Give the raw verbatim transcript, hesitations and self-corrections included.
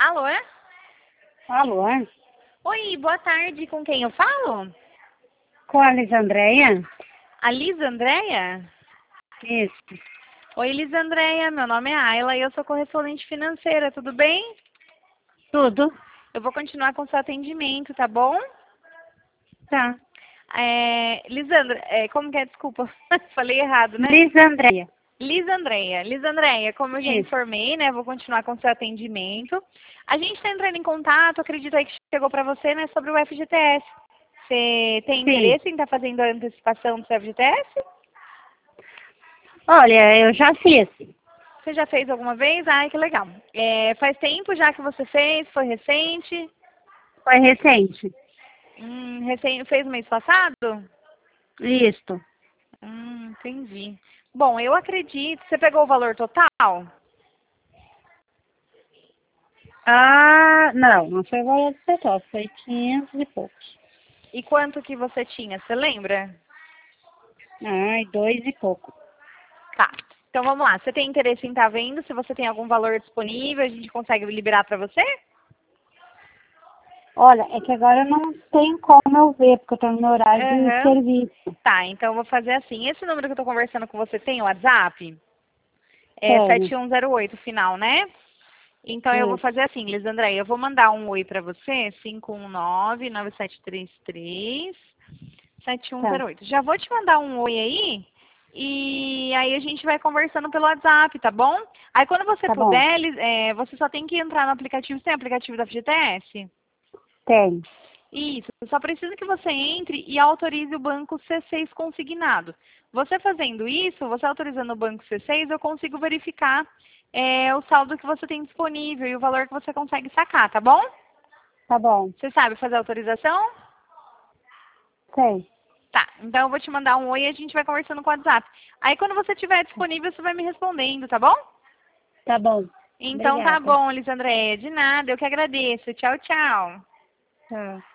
Alô? Alô? Oi, boa tarde. Com quem eu falo? Com a Lisandreia? A Lisa Andréia? Isso. Oi, Lisa Andréia. Meu nome é Ayla e eu sou correspondente financeira. Tudo bem? Tudo? Eu vou continuar com o seu atendimento, tá bom? Tá. É, Lisandra, é, como que é? Desculpa, falei errado, né? Lisandreia. Lisa Andréia. Lisa Andréia, como eu já Isso. informei, né? Vou continuar com o seu atendimento. A gente está entrando em contato, acredito aí que chegou para você, né? Sobre o F G T S. Você tem Sim. interesse em estar fazendo a antecipação do seu F G T S? Olha, eu já fiz. Você já fez alguma vez? Ai, que legal. É, faz tempo já que você fez? Foi recente? Foi recente. Hum, recém, fez no mês passado? Isto. Hum, entendi. Bom, eu acredito. Você pegou o valor total? Ah, não. Não foi o valor do total. Foi quinhentos e poucos. E quanto que você tinha? Você lembra? Ai, dois e pouco. Tá. Então vamos lá. Você tem interesse em estar vendo? Se você tem algum valor disponível, a gente consegue liberar para você? Olha, é que agora eu não tenho como eu ver, porque eu tô no meu horário de Aham. serviço. Tá, então eu vou fazer assim. Esse número que eu tô conversando com você tem o WhatsApp? É Tenho. sete um zero oito final, né? Então eu vou Isso. fazer assim, Lisandra, eu vou mandar um oi para você, cinco um nove, nove sete três três, sete um Tá. zero oito. Já vou te mandar um oi aí e aí a gente vai conversando pelo WhatsApp, tá bom? Aí quando você Tá bom. puder, Lis- é, você só tem que entrar no aplicativo. Você tem aplicativo da F G T S? Tenho. Isso, só precisa que você entre e autorize o banco C seis consignado. Você fazendo isso, você autorizando o banco C seis, eu consigo verificar é, o saldo que você tem disponível e o valor que você consegue sacar, tá bom? Tá bom. Você sabe fazer a autorização? Sei. Tá, então eu vou te mandar um oi e a gente vai conversando com o WhatsApp. Aí quando você estiver disponível, você vai me respondendo, tá bom? Tá bom. Então tá Obrigada. bom, Lisandréia. De nada, eu que agradeço. Tchau, tchau. Tchau.